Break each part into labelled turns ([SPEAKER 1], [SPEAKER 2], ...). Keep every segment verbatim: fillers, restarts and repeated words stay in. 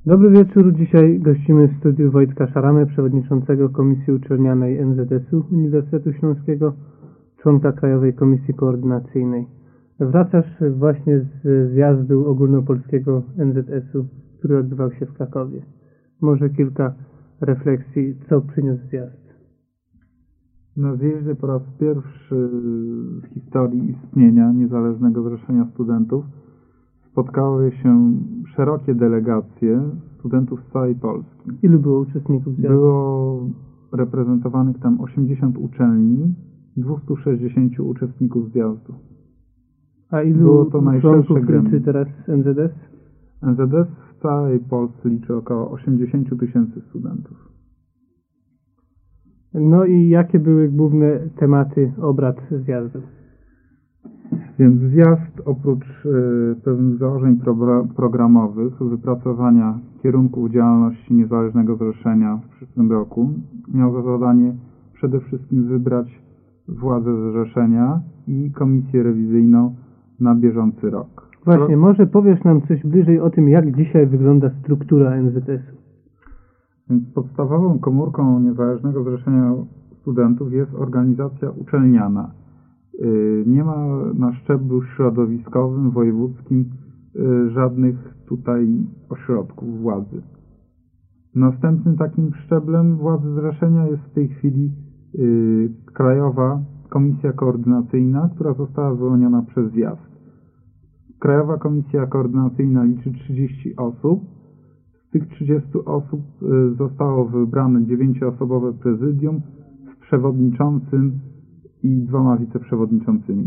[SPEAKER 1] Dobry wieczór. Dzisiaj gościmy w studiu Wojtka Szaramę, przewodniczącego Komisji Uczelnianej N Z S U Uniwersytetu Śląskiego, członka Krajowej Komisji Koordynacyjnej. Wracasz właśnie z zjazdu ogólnopolskiego N Z S U, który odbywał się w Krakowie. Może kilka refleksji, co przyniósł zjazd?
[SPEAKER 2] Na zjeździe po raz pierwszy w historii istnienia Niezależnego Zrzeszenia Studentów spotkały się szerokie delegacje studentów z całej Polski.
[SPEAKER 1] Ilu było uczestników zjazdu?
[SPEAKER 2] Było reprezentowanych tam osiemdziesiąt uczelni, dwieście sześćdziesiąt uczestników zjazdu.
[SPEAKER 1] A ilu
[SPEAKER 2] było to najszersze
[SPEAKER 1] liczy teraz N Z S?
[SPEAKER 2] N Z S w całej Polsce liczy około osiemdziesiąt tysięcy studentów.
[SPEAKER 1] No i jakie były główne tematy obrad zjazdu?
[SPEAKER 2] Więc zjazd oprócz y, pewnych założeń pro, programowych, wypracowania kierunków działalności Niezależnego Zrzeszenia w przyszłym roku, miał za zadanie przede wszystkim wybrać władzę zrzeszenia i komisję rewizyjną na bieżący rok.
[SPEAKER 1] Właśnie, może powiesz nam coś bliżej o tym, jak dzisiaj wygląda struktura N Z S u?
[SPEAKER 2] Więc podstawową komórką Niezależnego Zrzeszenia Studentów jest organizacja uczelniana. Nie ma na szczeblu środowiskowym, wojewódzkim żadnych tutaj ośrodków władzy. Następnym takim szczeblem władzy zrzeszenia jest w tej chwili Krajowa Komisja Koordynacyjna, która została wyłoniona przez zjazd. Krajowa Komisja Koordynacyjna liczy trzydzieści osób. Z tych trzydziestu osób zostało wybrane dziewięcioosobowe prezydium z przewodniczącym i dwoma wiceprzewodniczącymi.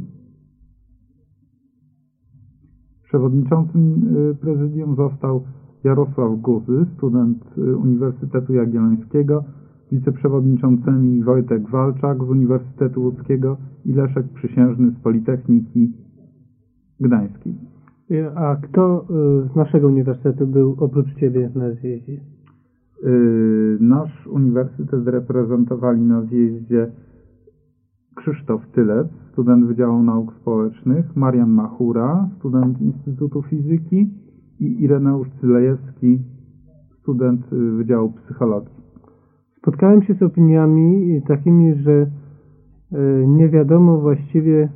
[SPEAKER 2] Przewodniczącym prezydium został Jarosław Guzy, student Uniwersytetu Jagiellońskiego, wiceprzewodniczącymi Wojtek Walczak z Uniwersytetu Łódzkiego i Leszek Przysiężny z Politechniki Gdańskiej.
[SPEAKER 1] A kto z naszego uniwersytetu był oprócz Ciebie na zjeździe?
[SPEAKER 2] Nasz uniwersytet reprezentowali na zjeździe Krzysztof Tylec, student Wydziału Nauk Społecznych, Marian Machura, student Instytutu Fizyki i Ireneusz Cylejewski, student Wydziału Psychologii.
[SPEAKER 1] Spotkałem się z opiniami takimi, że nie wiadomo właściwie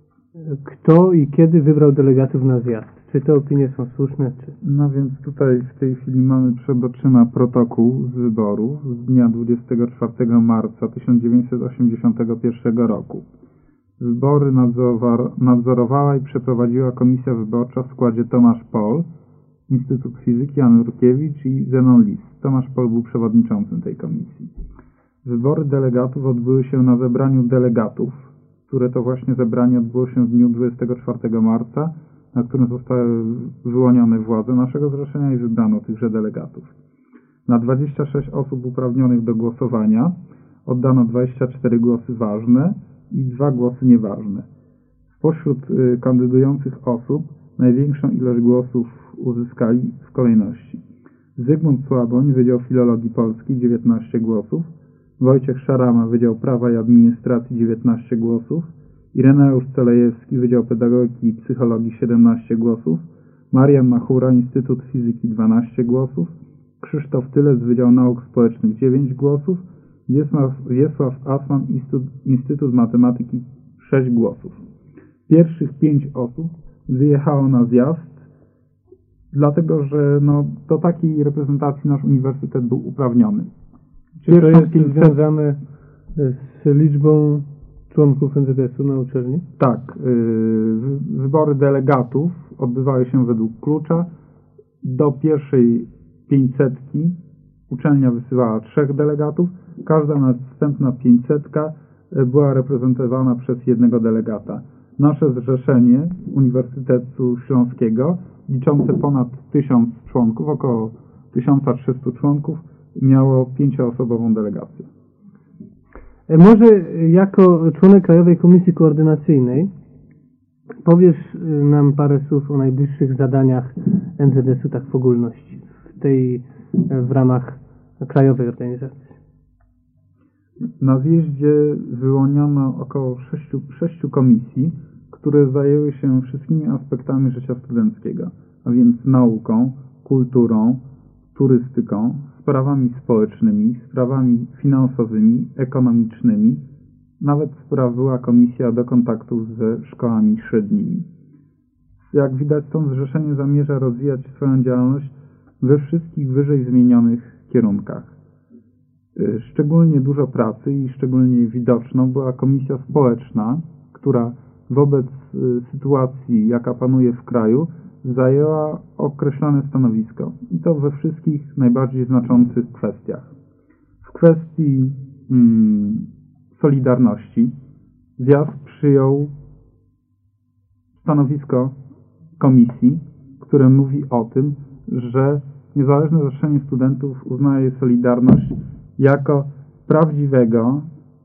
[SPEAKER 1] kto i kiedy wybrał delegatów na zjazd. Czy te opinie są słuszne? Czy...
[SPEAKER 2] No więc tutaj w tej chwili mamy przed oczyma protokół z wyborów z dnia dwudziestego czwartego marca tysiąc dziewięćset osiemdziesiątego pierwszego roku. Wybory nadzorowała i przeprowadziła komisja wyborcza w składzie Tomasz Pol, Instytut Fizyki Jan Rutkiewicz i Zenon Lis. Tomasz Pol był przewodniczącym tej komisji. Wybory delegatów odbyły się na zebraniu delegatów, które to właśnie zebranie odbyło się w dniu dwudziestego czwartego marca, na którym zostały wyłonione władze naszego zrzeszenia i wybrano tychże delegatów. Na dwadzieścia sześć osób uprawnionych do głosowania oddano dwadzieścia cztery głosy ważne i dwa głosy nieważne. Spośród y, kandydujących osób największą ilość głosów uzyskali w kolejności Zygmunt Słaboń, Wydział Filologii Polskiej, dziewiętnaście głosów, Wojciech Szarama, Wydział Prawa i Administracji, dziewiętnaście głosów, Ireneusz Celejewski, Wydział Pedagogiki i Psychologii, siedemnaście głosów, Marian Machura, Instytut Fizyki, dwanaście głosów, Krzysztof Tylec, Wydział Nauk Społecznych, dziewięć głosów, Wiesław Asman, Instytut, Instytut Matematyki, sześć głosów. Pierwszych pięć osób wyjechało na zjazd, dlatego że no, do takiej reprezentacji nasz uniwersytet był uprawniony.
[SPEAKER 1] Czy to jest pięćset... związane z liczbą członków N Z S u na uczelni?
[SPEAKER 2] Tak. Wybory delegatów odbywały się według klucza. Do pierwszej pięćsetki uczelnia wysyłała trzech delegatów. Każda następna pięćsetka była reprezentowana przez jednego delegata. Nasze zrzeszenie Uniwersytetu Śląskiego, liczące ponad tysiąc członków, około tysiąc trzysta członków, miało pięcioosobową delegację.
[SPEAKER 1] Może jako członek Krajowej Komisji Koordynacyjnej powiesz nam parę słów o najbliższych zadaniach N Z S u tak w ogólności, w tej w ramach krajowej organizacji.
[SPEAKER 2] Na zjeździe wyłoniono około sześciu, sześciu komisji, które zajęły się wszystkimi aspektami życia studenckiego, a więc nauką, kulturą, turystyką, sprawami społecznymi, sprawami finansowymi, ekonomicznymi. Nawet sprawiła komisja do kontaktów ze szkołami średnimi. Jak widać, to zrzeszenie zamierza rozwijać swoją działalność we wszystkich wyżej wymienionych kierunkach. Szczególnie dużo pracy i szczególnie widoczną była komisja społeczna, która wobec sytuacji, jaka panuje w kraju, zajęła określone stanowisko. I to we wszystkich najbardziej znaczących kwestiach. W kwestii hmm, Solidarności zjazd przyjął stanowisko komisji, które mówi o tym, że Niezależne Zrzeszenie Studentów uznaje Solidarność jako prawdziwego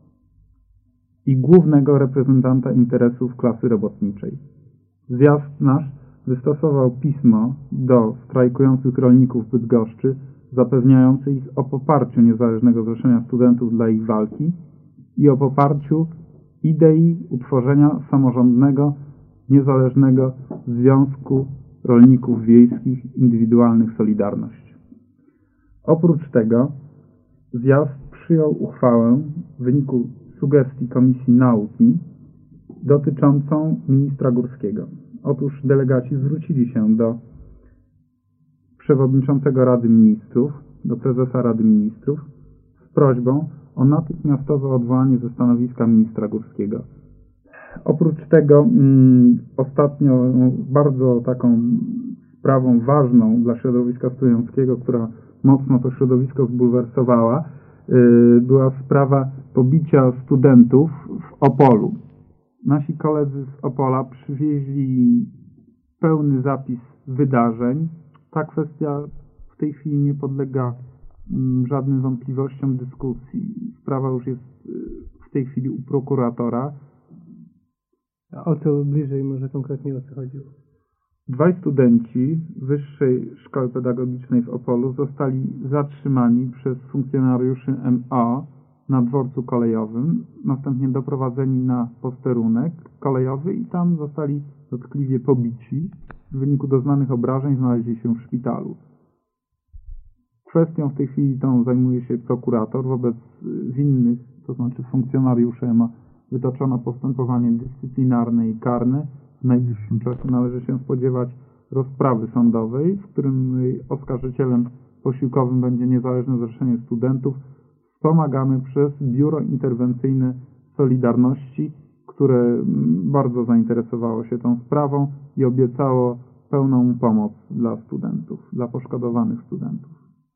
[SPEAKER 2] i głównego reprezentanta interesów klasy robotniczej. Zjazd nasz wystosował pismo do strajkujących rolników Bydgoszczy, zapewniające ich o poparciu Niezależnego Zrzeszenia Studentów dla ich walki i o poparciu idei utworzenia samorządnego, niezależnego Związku Rolników Wiejskich Indywidualnych Solidarność. Oprócz tego zjazd przyjął uchwałę w wyniku sugestii Komisji Nauki dotyczącą ministra Górskiego. Otóż delegaci zwrócili się do przewodniczącego Rady Ministrów, do prezesa Rady Ministrów z prośbą o natychmiastowe odwołanie ze stanowiska ministra Górskiego. Oprócz tego mm, ostatnio bardzo taką sprawą ważną dla środowiska studenckiego, która mocno to środowisko zbulwersowała, yy, była sprawa pobicia studentów w Opolu. Nasi koledzy z Opola przywieźli pełny zapis wydarzeń. Ta kwestia w tej chwili nie podlega mm, żadnym wątpliwościom dyskusji. Sprawa już jest yy, w tej chwili u prokuratora.
[SPEAKER 1] A o co bliżej może konkretnie o co chodziło?
[SPEAKER 2] Dwaj studenci Wyższej Szkoły Pedagogicznej w Opolu zostali zatrzymani przez funkcjonariuszy M O na dworcu kolejowym, następnie doprowadzeni na posterunek kolejowy i tam zostali dotkliwie pobici. W wyniku doznanych obrażeń znaleźli się w szpitalu. Kwestią w tej chwili tą zajmuje się prokurator. Wobec winnych, to znaczy funkcjonariuszy M O, wytoczono postępowanie dyscyplinarne i karne. W najbliższym czasie należy się spodziewać rozprawy sądowej, w którym oskarżycielem posiłkowym będzie Niezależne Zrzeszenie Studentów, wspomagane przez Biuro Interwencyjne Solidarności, które bardzo zainteresowało się tą sprawą i obiecało pełną pomoc dla studentów, dla poszkodowanych studentów.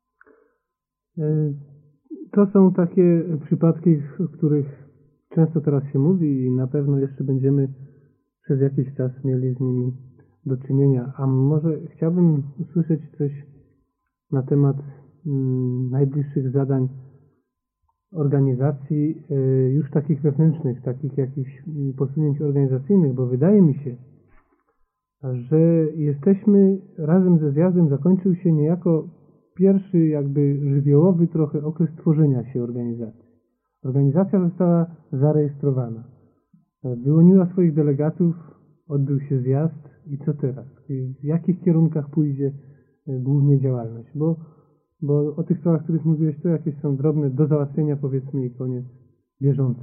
[SPEAKER 1] To są takie przypadki, o których często teraz się mówi i na pewno jeszcze będziemy przez jakiś czas mieli z nimi do czynienia. A może chciałbym usłyszeć coś na temat mm, najbliższych zadań organizacji y, już takich wewnętrznych, takich jakichś posunięć organizacyjnych, bo wydaje mi się, że jesteśmy razem ze zjazdem, zakończył się niejako pierwszy jakby żywiołowy trochę okres tworzenia się organizacji. Organizacja została zarejestrowana. Wyłoniła swoich delegatów, odbył się zjazd i co teraz? W jakich kierunkach pójdzie głównie działalność? Bo, bo o tych sprawach, o których mówiłeś, to jakieś są drobne do załatwienia, powiedzmy, i koniec bieżące.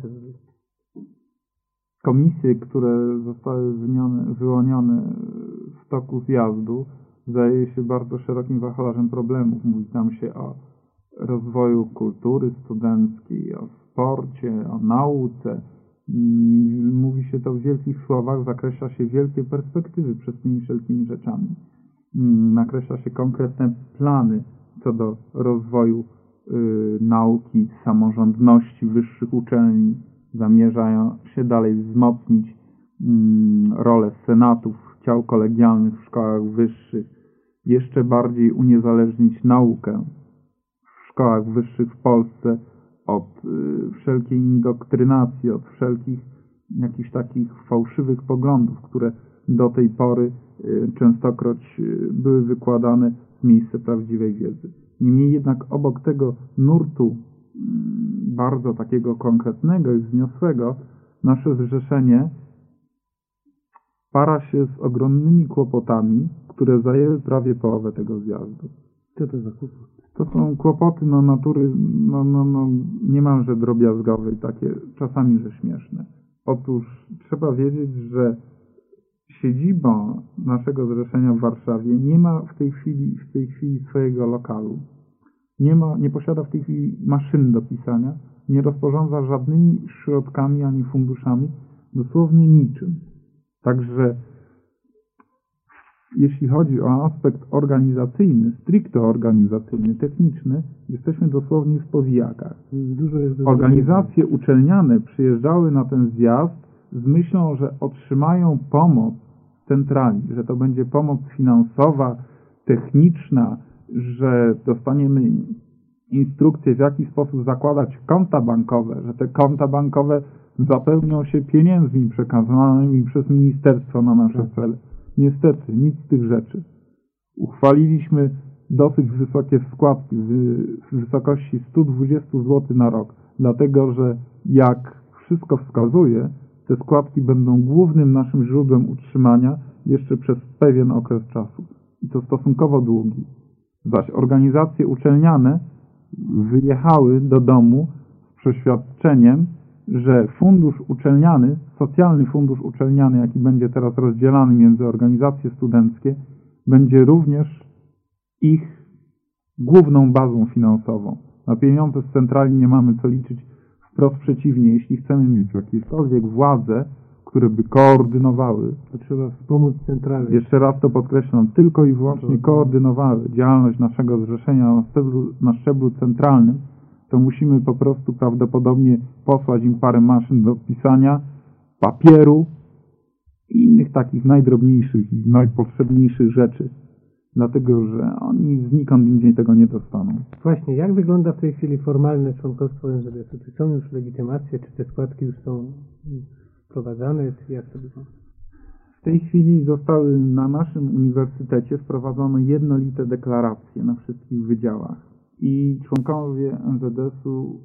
[SPEAKER 2] Komisje, które zostały wynione, wyłonione w toku zjazdu, zajęły się bardzo szerokim wachlarzem problemów. Mówi tam się o rozwoju kultury studenckiej, o sporcie, o nauce. Mówi się to w wielkich słowach, zakreśla się wielkie perspektywy przed tymi wszelkimi rzeczami. Nakreśla się konkretne plany co do rozwoju y, nauki, samorządności wyższych uczelni. Zamierzają się dalej wzmocnić y, rolę senatów, ciał kolegialnych w szkołach wyższych, jeszcze bardziej uniezależnić naukę w szkołach wyższych w Polsce od y, wszelkiej indoktrynacji, od wszelkich jakichś takich fałszywych poglądów, które do tej pory y, częstokroć y, były wykładane w miejsce prawdziwej wiedzy. Niemniej jednak obok tego nurtu y, bardzo takiego konkretnego i wzniosłego, nasze zrzeszenie para się z ogromnymi kłopotami, które zajęły prawie połowę tego zjazdu.
[SPEAKER 1] Co to za kłopot?
[SPEAKER 2] To są kłopoty no, natury no, no, no, niemalże drobiazgowej, takie czasami, że śmieszne. Otóż trzeba wiedzieć, że siedziba naszego zrzeszenia w Warszawie nie ma w tej chwili, w tej chwili swojego lokalu. Nie ma, nie posiada w tej chwili maszyn do pisania, nie rozporządza żadnymi środkami ani funduszami, dosłownie niczym. Także jeśli chodzi o aspekt organizacyjny, stricte organizacyjny, techniczny, jesteśmy dosłownie w powijakach.
[SPEAKER 1] Dużo jest do
[SPEAKER 2] Organizacje uczelniane przyjeżdżały na ten zjazd z myślą, że otrzymają pomoc z centrali, że to będzie pomoc finansowa, techniczna, że dostaniemy instrukcje, w jaki sposób zakładać konta bankowe, że te konta bankowe zapełnią się pieniędzmi przekazanymi przez ministerstwo na nasze cele. Niestety, nic z tych rzeczy. Uchwaliliśmy dosyć wysokie składki w wysokości sto dwadzieścia złotych na rok, dlatego że jak wszystko wskazuje, te składki będą głównym naszym źródłem utrzymania jeszcze przez pewien okres czasu. I to stosunkowo długi. Zaś organizacje uczelniane wyjechały do domu z przeświadczeniem, że fundusz uczelniany, socjalny fundusz uczelniany, jaki będzie teraz rozdzielany między organizacje studenckie, będzie również ich główną bazą finansową. Na pieniądze z centrali nie mamy co liczyć, wprost przeciwnie. Jeśli chcemy mieć jakiekolwiek władze, które by koordynowały,
[SPEAKER 1] to trzeba wspomóc centralnie.
[SPEAKER 2] Jeszcze raz to podkreślam, tylko i wyłącznie koordynowały działalność naszego zrzeszenia na szczeblu, na szczeblu centralnym, to musimy po prostu prawdopodobnie posłać im parę maszyn do pisania, papieru i innych takich najdrobniejszych i najpotrzebniejszych rzeczy. Dlatego, że oni znikąd indziej tego nie dostaną.
[SPEAKER 1] Właśnie, jak wygląda w tej chwili formalne członkostwo N Z S-u? Czy są już legitymacje, czy te składki już są wprowadzane, czy jak to wygląda?
[SPEAKER 2] W tej chwili zostały na naszym uniwersytecie wprowadzone jednolite deklaracje na wszystkich wydziałach. I członkowie N Z S-u,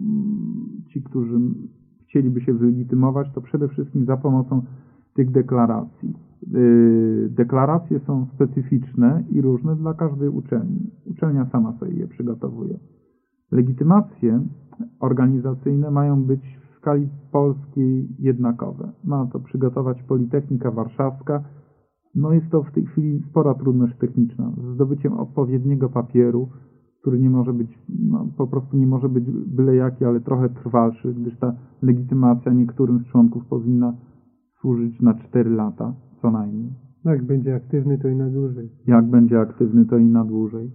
[SPEAKER 2] ci, którzy chcieliby się wylegitymować, to przede wszystkim za pomocą tych deklaracji. Deklaracje są specyficzne i różne dla każdej uczelni. Uczelnia sama sobie je przygotowuje. Legitymacje organizacyjne mają być w skali polskiej jednakowe. Ma to przygotować Politechnika Warszawska. No jest to w tej chwili spora trudność techniczna. Z zdobyciem odpowiedniego papieru, który nie może być, no, po prostu nie może być byle jaki, ale trochę trwalszy, gdyż ta legitymacja niektórym z członków powinna służyć na cztery lata co najmniej.
[SPEAKER 1] No jak będzie aktywny, to i na dłużej.
[SPEAKER 2] Jak będzie aktywny, to i na dłużej.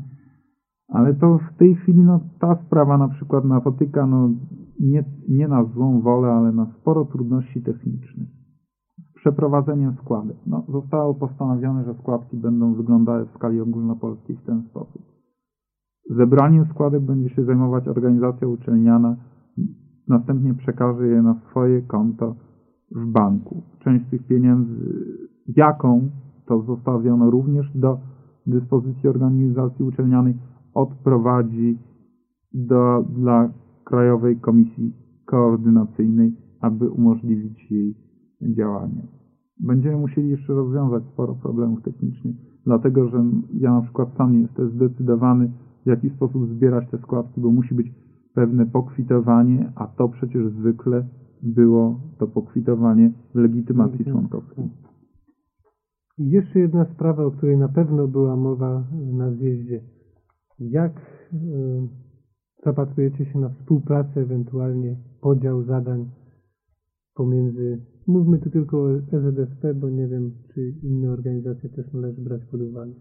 [SPEAKER 2] Ale to w tej chwili no, ta sprawa na przykład napotyka no, nie, nie na złą wolę, ale na sporo trudności technicznych. Z przeprowadzeniem składek. No, zostało postanowione, że składki będą wyglądały w skali ogólnopolskiej w ten sposób. Zebraniem składek będzie się zajmować organizacja uczelniana, następnie przekaże je na swoje konto w banku. Część z tych pieniędzy, jaką to zostawiono również do dyspozycji organizacji uczelnianej, odprowadzi do, dla Krajowej Komisji Koordynacyjnej, aby umożliwić jej działanie. Będziemy musieli jeszcze rozwiązać sporo problemów technicznych, dlatego że ja na przykład sam nie jestem zdecydowany, w jaki sposób zbierać te składki, bo musi być pewne pokwitowanie, a to przecież zwykle było to pokwitowanie w legitymacji członkowskiej.
[SPEAKER 1] I jeszcze jedna sprawa, o której na pewno była mowa na zjeździe. Jak y, zapatrujecie się na współpracę, ewentualnie podział zadań pomiędzy, mówmy tu tylko o E Z S P, bo nie wiem, czy inne organizacje też należy brać pod uwagę.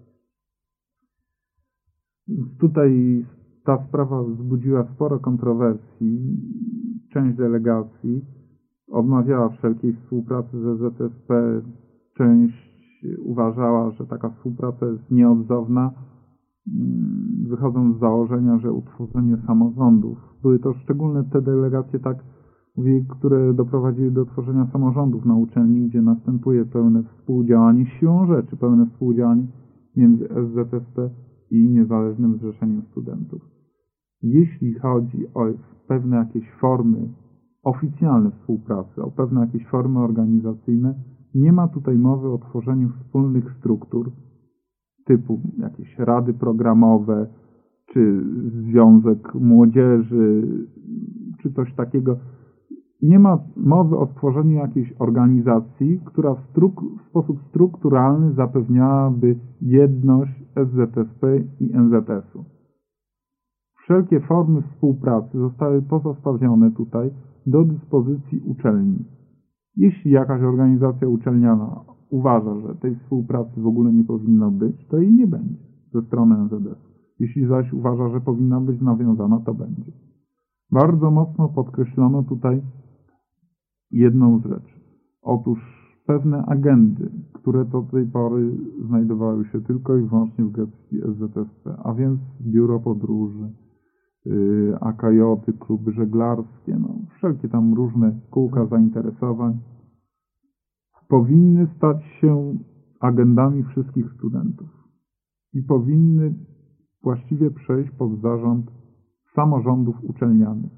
[SPEAKER 2] Tutaj ta sprawa wzbudziła sporo kontrowersji. Część delegacji odmawiała wszelkiej współpracy z E Z S P. Część uważała, że taka współpraca jest nieodzowna, wychodząc z założenia, że utworzenie samorządów. Były to szczególne te delegacje, tak mówię, które doprowadziły do tworzenia samorządów na uczelni, gdzie następuje pełne współdziałanie, siłą rzeczy pełne współdziałanie między S Z S P i Niezależnym Zrzeszeniem Studentów. Jeśli chodzi o pewne jakieś formy oficjalne współpracy, o pewne jakieś formy organizacyjne, nie ma tutaj mowy o tworzeniu wspólnych struktur typu jakieś rady programowe, czy Związek Młodzieży, czy coś takiego. Nie ma mowy o stworzeniu jakiejś organizacji, która w, struk- w sposób strukturalny zapewniałaby jedność S Z S P i N Z S-u. Wszelkie formy współpracy zostały pozostawione tutaj do dyspozycji uczelni. Jeśli jakaś organizacja uczelniana uważa, że tej współpracy w ogóle nie powinno być, to jej nie będzie ze strony N Z S-u. Jeśli zaś uważa, że powinna być nawiązana, to będzie. Bardzo mocno podkreślono tutaj jedną rzecz. Otóż pewne agendy, które do tej pory znajdowały się tylko i wyłącznie w gestii S Z S P, a więc biuro podróży, yy, A K J-y, kluby żeglarskie, no, wszelkie tam różne kółka zainteresowań, powinny stać się agendami wszystkich studentów i powinny właściwie przejść pod zarząd samorządów uczelnianych.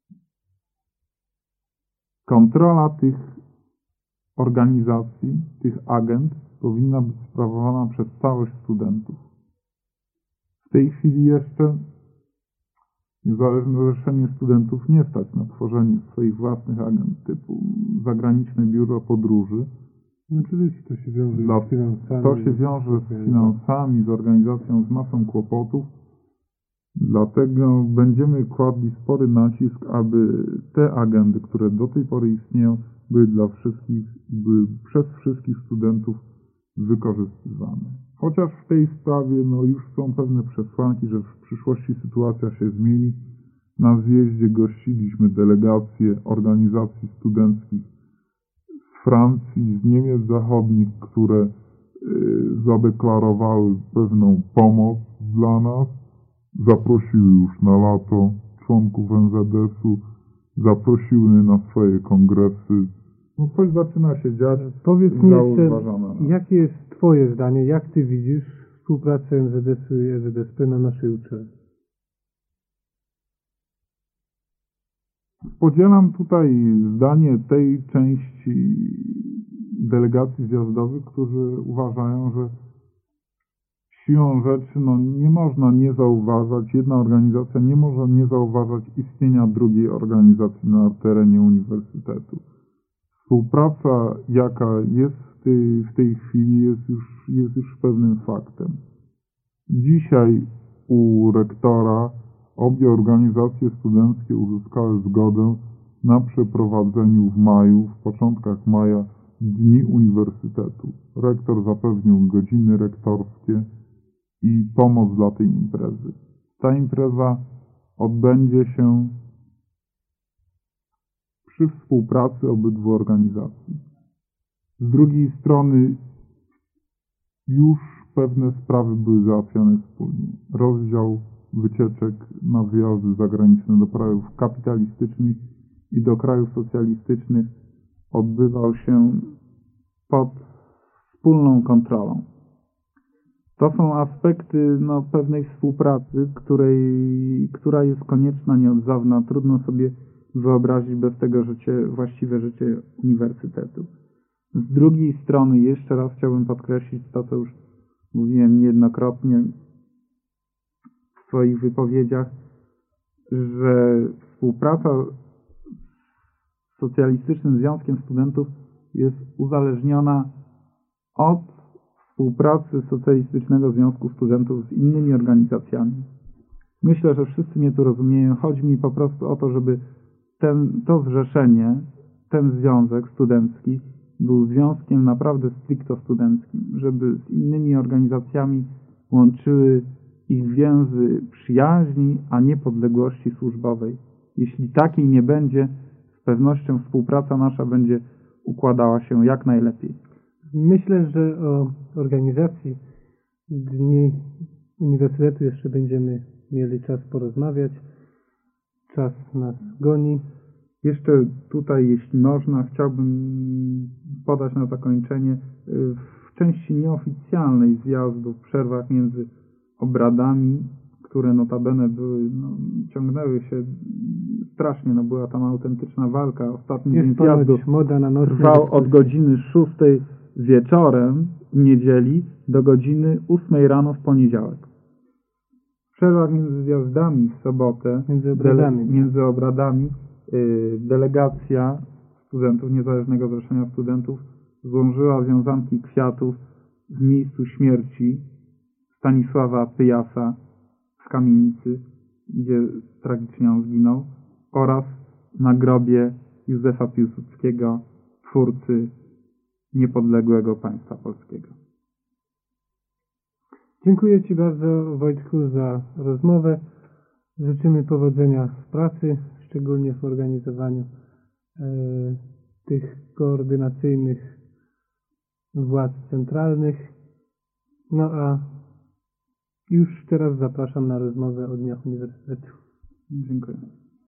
[SPEAKER 2] Kontrola tych organizacji, tych agend powinna być sprawowana przez całość studentów. W tej chwili jeszcze Niezależne Zrzeszenie Studentów nie stać na tworzenie swoich własnych agent typu zagraniczne biuro podróży.
[SPEAKER 1] Oczywiście to się wiąże
[SPEAKER 2] Dla,
[SPEAKER 1] z finansami.
[SPEAKER 2] To się wiąże z finansami, z organizacją, z masą kłopotów. Dlatego będziemy kładli spory nacisk, aby te agendy, które do tej pory istnieją, były dla wszystkich, były przez wszystkich studentów wykorzystywane. Chociaż w tej sprawie no, już są pewne przesłanki, że w przyszłości sytuacja się zmieni. Na zjeździe gościliśmy delegacje organizacji studenckich z Francji, z Niemiec Zachodnich, które y, zadeklarowały pewną pomoc dla nas. Zaprosiły już na lato członków N Z S-u, zaprosiły na swoje kongresy. No coś zaczyna się dziać.
[SPEAKER 1] Powiedz mi jeszcze,
[SPEAKER 2] uważane.
[SPEAKER 1] jakie jest Twoje zdanie, jak Ty widzisz współpracę N Z S-u i S Z S P na naszej uczelni?
[SPEAKER 2] Podzielam tutaj zdanie tej części delegacji zjazdowych, którzy uważają, że siłą rzeczy no, nie można nie zauważać, jedna organizacja nie może nie zauważać istnienia drugiej organizacji na terenie uniwersytetu. Współpraca, jaka jest w tej, w tej chwili, jest już, jest już pewnym faktem. Dzisiaj u rektora obie organizacje studenckie uzyskały zgodę na przeprowadzeniu w maju, w początkach maja, Dni Uniwersytetu. Rektor zapewnił godziny rektorskie i pomoc dla tej imprezy. Ta impreza odbędzie się przy współpracy obydwu organizacji. Z drugiej strony już pewne sprawy były załatwione wspólnie. Rozdział wycieczek na wyjazdy zagraniczne do krajów kapitalistycznych i do krajów socjalistycznych odbywał się pod wspólną kontrolą. To są aspekty no, pewnej współpracy, której, która jest konieczna nie od dawna. Trudno sobie wyobrazić bez tego życie, właściwe życie uniwersytetu. Z drugiej strony, jeszcze raz chciałbym podkreślić to, co już mówiłem niejednokrotnie w swoich wypowiedziach, że współpraca z Socjalistycznym Związkiem Studentów jest uzależniona od współpracy Socjalistycznego Związku Studentów z innymi organizacjami. Myślę, że wszyscy mnie tu rozumieją. Chodzi mi po prostu o to, żeby ten, to zrzeszenie, ten związek studencki był związkiem naprawdę stricto studenckim, żeby z innymi organizacjami łączyły ich więzy przyjaźni, a nie podległości służbowej. Jeśli takiej nie będzie, z pewnością współpraca nasza będzie układała się jak najlepiej.
[SPEAKER 1] Myślę, że o organizacji Dni Uniwersytetu jeszcze będziemy mieli czas porozmawiać. Czas nas goni.
[SPEAKER 2] Jeszcze tutaj, jeśli można, chciałbym podać na zakończenie w części nieoficjalnej zjazdu, w przerwach między obradami, które notabene były, no, ciągnęły się strasznie, no była tam autentyczna walka. Ostatni dzień zjazdu
[SPEAKER 1] moda na
[SPEAKER 2] trwał od godziny szóstej wieczorem niedzieli do godziny ósmej rano w poniedziałek. W przerwach między zjazdami w sobotę,
[SPEAKER 1] Między obradami.
[SPEAKER 2] Dele, między obradami yy, delegacja studentów Niezależnego Zrzeszenia Studentów złożyła wiązanki kwiatów w miejscu śmierci Stanisława Pyjasa w kamienicy, gdzie tragicznie on zginął, oraz na grobie Józefa Piłsudskiego, twórcy niepodległego państwa polskiego.
[SPEAKER 1] Dziękuję Ci bardzo, Wojtku, za rozmowę. Życzymy powodzenia w pracy, szczególnie w organizowaniu e, tych koordynacyjnych władz centralnych. No a już teraz zapraszam na rozmowę o Dniach Uniwersytetu.
[SPEAKER 2] Dziękuję.